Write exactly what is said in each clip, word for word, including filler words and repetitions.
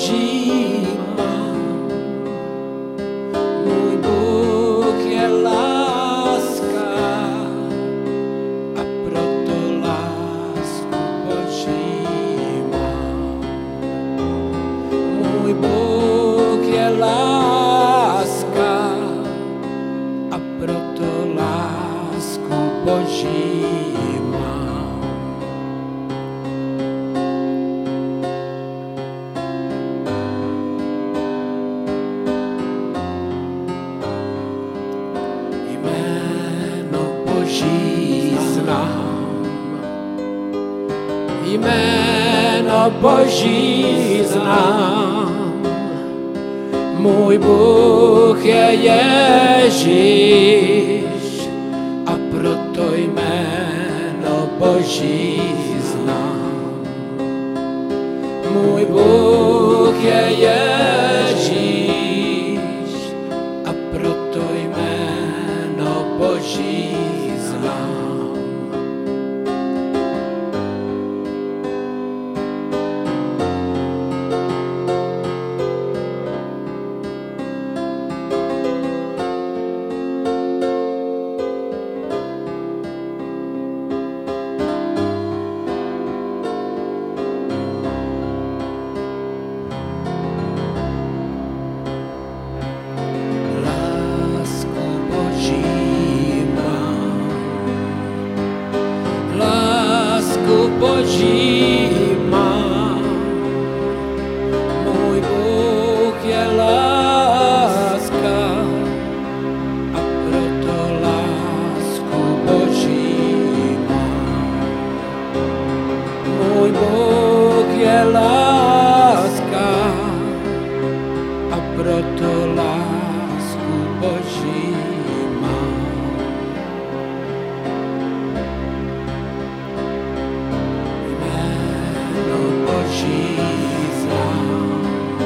Boží mám. Můj Bůh je láska a proto lásku Boží mám. Můj Bůh je láska a proto lásku Boží mám. Jméno Boží znám, jméno Boží znám. Můj Bůh je Ježíš a proto jméno Boží znám. Můj Bůh je Ježíš a proto jméno Boží znám. Lásku Boží mám, lásku Boží mám. Můj Bůh je láska a proto lásku Boží mám. Můj Bůh je láska a proto lásku Boží mám. Jméno Boží znám,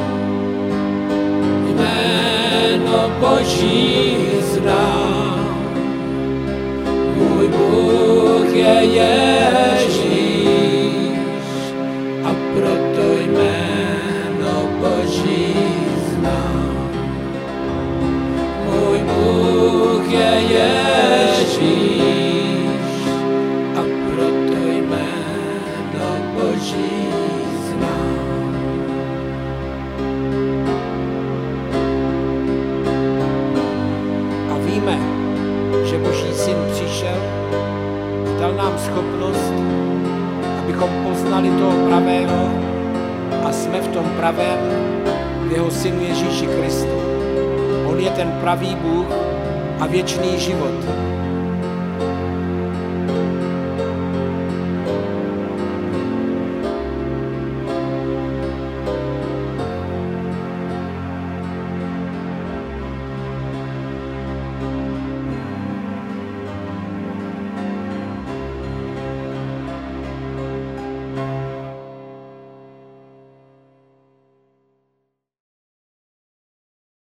jméno Boží znám. Můj Bůh je Ježíš a proto jméno Boží znám. Můj Bůh je Ježíš a proto jméno Boží znám. A víme, že Boží syn přišel, dal nám schopnost, abychom poznali toho pravého a jsme v tom pravém, v jeho synu Ježíši Kristu. On je ten pravý Bůh a věčný život.